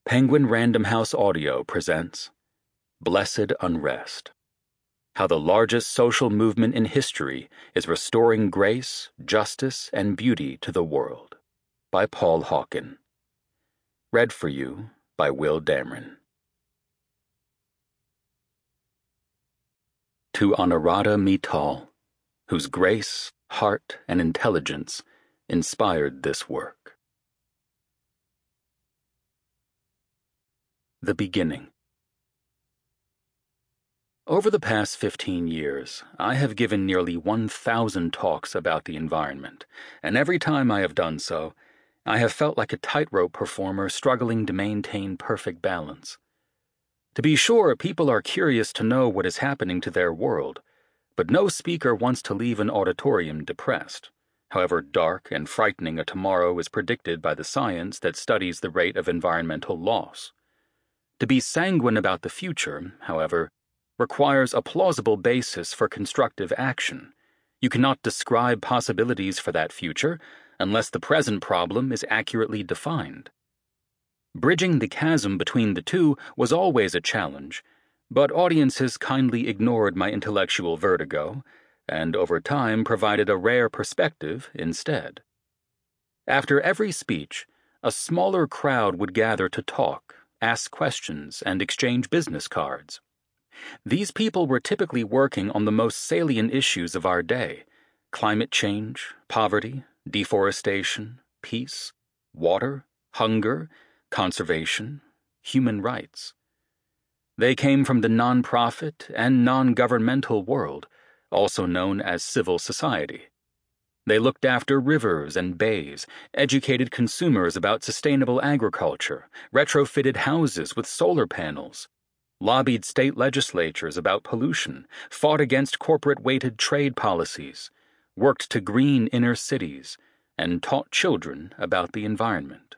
Penguin Random House Audio presents Blessed Unrest: How the Largest Social Movement in History is Restoring Grace, Justice, and Beauty to the World, by Paul Hawken. Read for you by Will Dameron. To Anuradha Mittal, whose grace, heart, and intelligence inspired this work. The beginning. Over the past 15 years, I have given nearly 1,000 talks about the environment, and every time I have done so, I have felt like a tightrope performer struggling to maintain perfect balance. To be sure, people are curious to know what is happening to their world, but no speaker wants to leave an auditorium depressed, however dark and frightening a tomorrow is predicted by the science that studies the rate of environmental loss. To be sanguine about the future, however, requires a plausible basis for constructive action. You cannot describe possibilities for that future unless the present problem is accurately defined. Bridging the chasm between the two was always a challenge, but audiences kindly ignored my intellectual vertigo and, over time, provided a rare perspective instead. After every speech, a smaller crowd would gather to talk, ask questions, and exchange business cards. These people were typically working on the most salient issues of our day: climate change, poverty, deforestation, peace, water, hunger, conservation, human rights. They came from the nonprofit and non-governmental world, also known as civil society. They looked after rivers and bays, educated consumers about sustainable agriculture, retrofitted houses with solar panels, lobbied state legislatures about pollution, fought against corporate-weighted trade policies, worked to green inner cities, and taught children about the environment.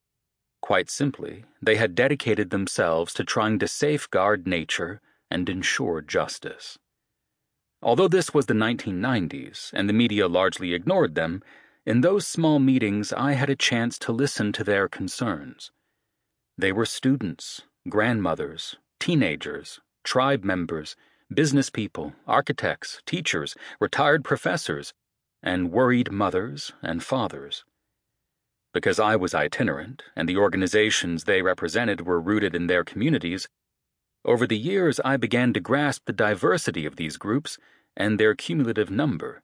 Quite simply, they had dedicated themselves to trying to safeguard nature and ensure justice. Although this was the 1990s and the media largely ignored them, in those small meetings I had a chance to listen to their concerns. They were students, grandmothers, teenagers, tribe members, business people, architects, teachers, retired professors, and worried mothers and fathers. Because I was itinerant and the organizations they represented were rooted in their communities, over the years I began to grasp the diversity of these groups and their cumulative number.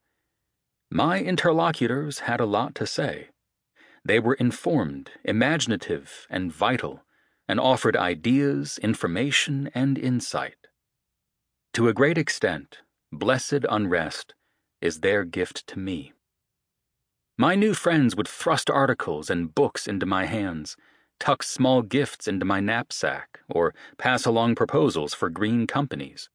My interlocutors had a lot to say. They were informed, imaginative, and vital, and offered ideas, information, and insight. To a great extent, Blessed Unrest is their gift to me. My new friends would thrust articles and books into my hands, tuck small gifts into my knapsack, or pass along proposals for green companies.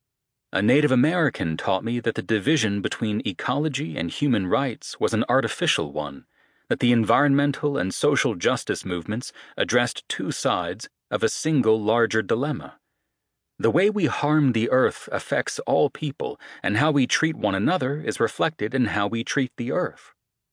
A Native American taught me that the division between ecology and human rights was an artificial one, that the environmental and social justice movements addressed two sides of a single larger dilemma. The way we harm the earth affects all people, and how we treat one another is reflected in how we treat the earth.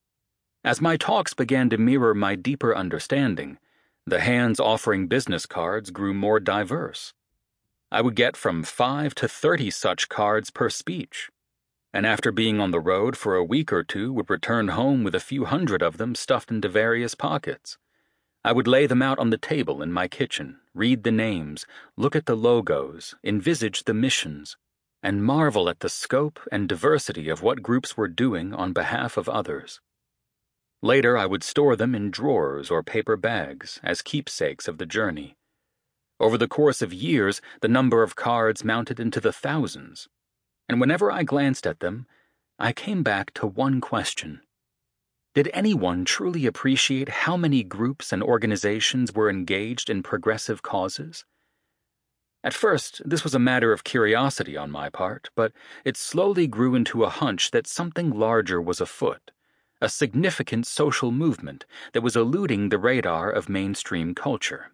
As my talks began to mirror my deeper understanding, the hands offering business cards grew more diverse. I would get from 5 to 30 such cards per speech, and after being on the road for a week or two would return home with a few hundred of them stuffed into various pockets. I would lay them out on the table in my kitchen, read the names, look at the logos, envisage the missions, and marvel at the scope and diversity of what groups were doing on behalf of others. Later, I would store them in drawers or paper bags as keepsakes of the journey. Over the course of years, the number of cards mounted into the thousands, and whenever I glanced at them, I came back to one question. Did anyone truly appreciate how many groups and organizations were engaged in progressive causes? At first, this was a matter of curiosity on my part, but it slowly grew into a hunch that something larger was afoot. A significant social movement that was eluding the radar of mainstream culture.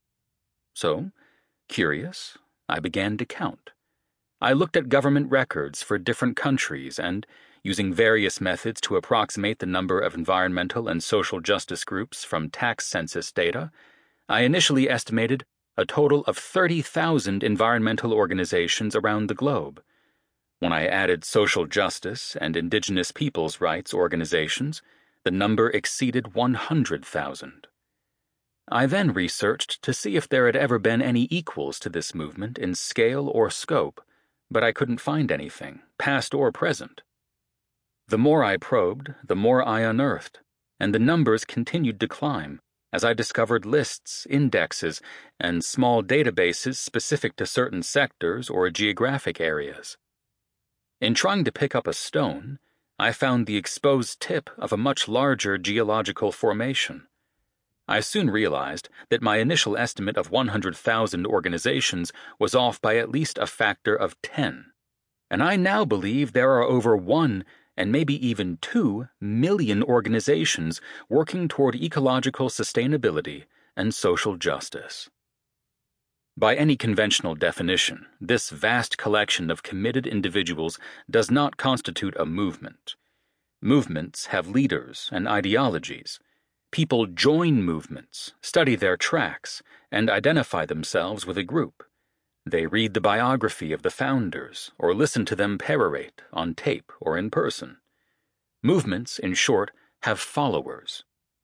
So, curious, I began to count. I looked at government records for different countries and, using various methods to approximate the number of environmental and social justice groups from tax census data, I initially estimated a total of 30,000 environmental organizations around the globe. When I added social justice and indigenous peoples' rights organizations, the number exceeded 100,000. I then researched to see if there had ever been any equals to this movement in scale or scope, but I couldn't find anything, past or present. The more I probed, the more I unearthed, and the numbers continued to climb as I discovered lists, indexes, and small databases specific to certain sectors or geographic areas. In trying to pick up a stone, I found the exposed tip of a much larger geological formation. I soon realized that my initial estimate of 100,000 organizations was off by at least a factor of 10, and I now believe there are over 1 and maybe even 2 million organizations working toward ecological sustainability and social justice. By any conventional definition, this vast collection of committed individuals does not constitute a movement. Movements have leaders and ideologies. People join movements, study their tracks, and identify themselves with a group. They read the biography of the founders or listen to them perorate on tape or in person. Movements, in short, have followers.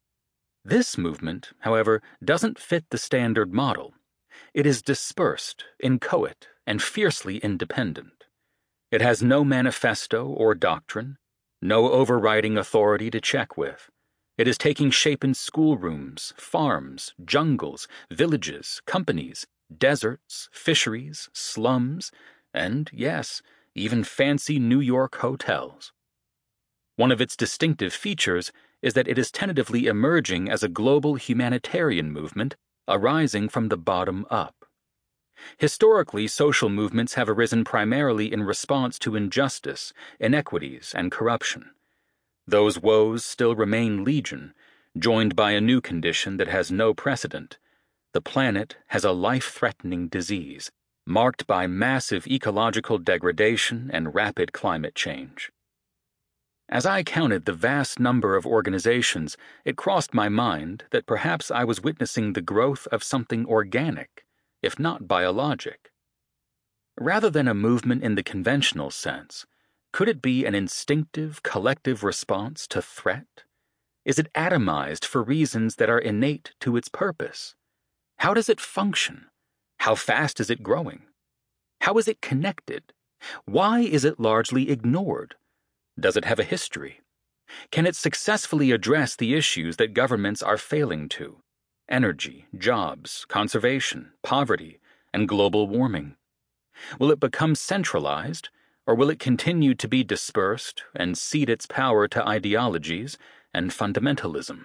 This movement, however, doesn't fit the standard model. It is dispersed, inchoate, and fiercely independent. It has no manifesto or doctrine, no overriding authority to check with. It is taking shape in schoolrooms, farms, jungles, villages, companies, deserts, fisheries, slums, and, yes, even fancy New York hotels. One of its distinctive features is that it is tentatively emerging as a global humanitarian movement arising from the bottom up. Historically, social movements have arisen primarily in response to injustice, inequities, and corruption. Those woes still remain legion, joined by a new condition that has no precedent. The planet has a life-threatening disease, marked by massive ecological degradation and rapid climate change. As I counted the vast number of organizations, it crossed my mind that perhaps I was witnessing the growth of something organic, if not biologic. Rather than a movement in the conventional sense, could it be an instinctive, collective response to threat? Is it atomized for reasons that are innate to its purpose? How does it function? How fast is it growing? How is it connected? Why is it largely ignored? Does it have a history? Can it successfully address the issues that governments are failing to? Energy, jobs, conservation, poverty, and global warming. Will it become centralized, or will it continue to be dispersed and cede its power to ideologies and fundamentalism?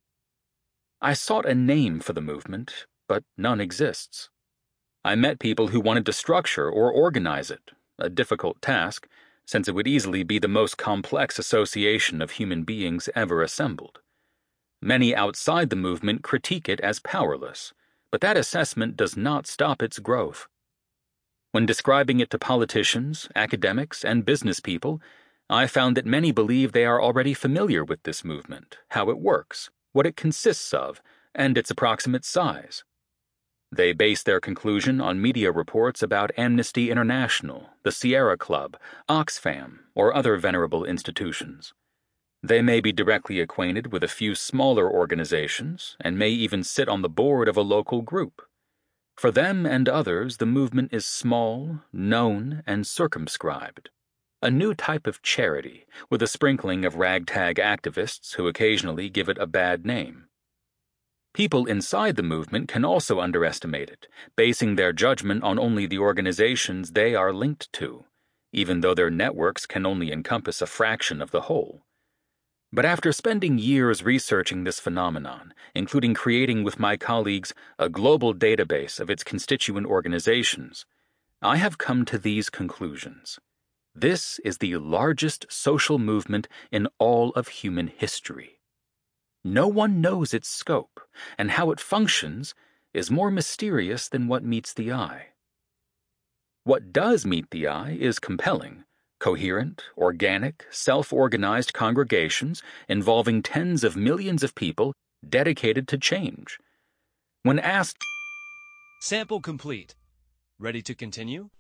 I sought a name for the movement, but none exists. I met people who wanted to structure or organize it, a difficult task, since it would easily be the most complex association of human beings ever assembled. Many outside the movement critique it as powerless, but that assessment does not stop its growth. When describing it to politicians, academics, and business people, I found that many believe they are already familiar with this movement, how it works, what it consists of, and its approximate size. They base their conclusion on media reports about Amnesty International, the Sierra Club, Oxfam, or other venerable institutions. They may be directly acquainted with a few smaller organizations and may even sit on the board of a local group. For them and others, the movement is small, known, and circumscribed. A new type of charity, with a sprinkling of ragtag activists who occasionally give it a bad name. People inside the movement can also underestimate it, basing their judgment on only the organizations they are linked to, even though their networks can only encompass a fraction of the whole. But after spending years researching this phenomenon, including creating with my colleagues a global database of its constituent organizations, I have come to these conclusions. This is the largest social movement in all of human history. No one knows its scope, and how it functions is more mysterious than what meets the eye. What does meet the eye is compelling. Coherent, organic, self-organized congregations involving tens of millions of people dedicated to change. When asked, Sample complete. Ready to continue?